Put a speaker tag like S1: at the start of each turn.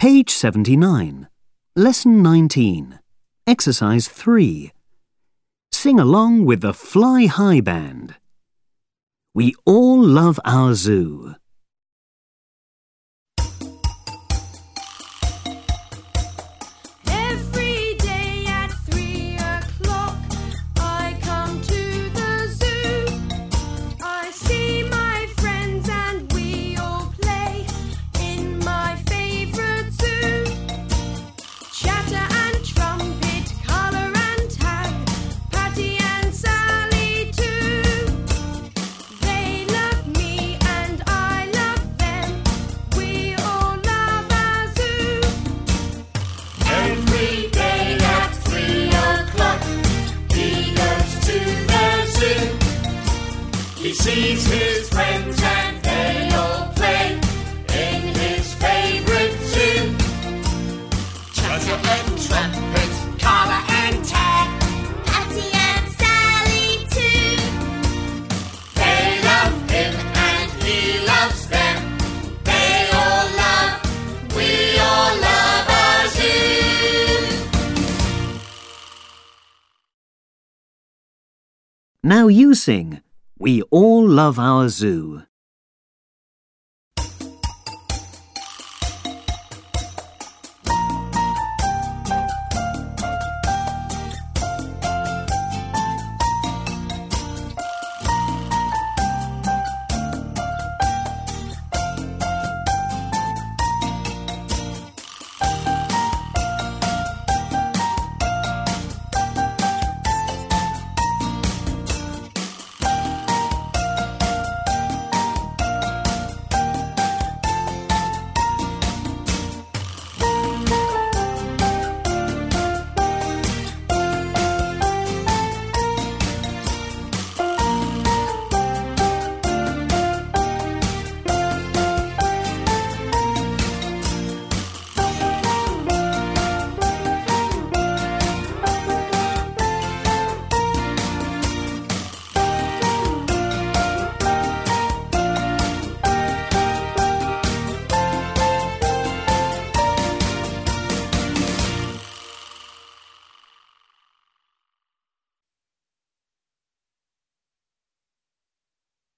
S1: Page 79. Lesson 19. Exercise 3. Sing along with the Fly High Band. We all love our zoo.
S2: Every day at 3 o'clock I come to the zoo. I see my friends and we all play in my favourite zoo. Chatter and trumpet, colour and tag, Patty and Sally too. They love me and I love them. We all love our zoo. Every day at 3 o'clock he goes to the zoo. He sees his friends and they all play in his favourite zoo. Chatter and trumpet, colour and tag, Patty and Sally too. They love him and he loves them. They all love, we all love our zoo.
S1: Now you sing. We all love our zoo.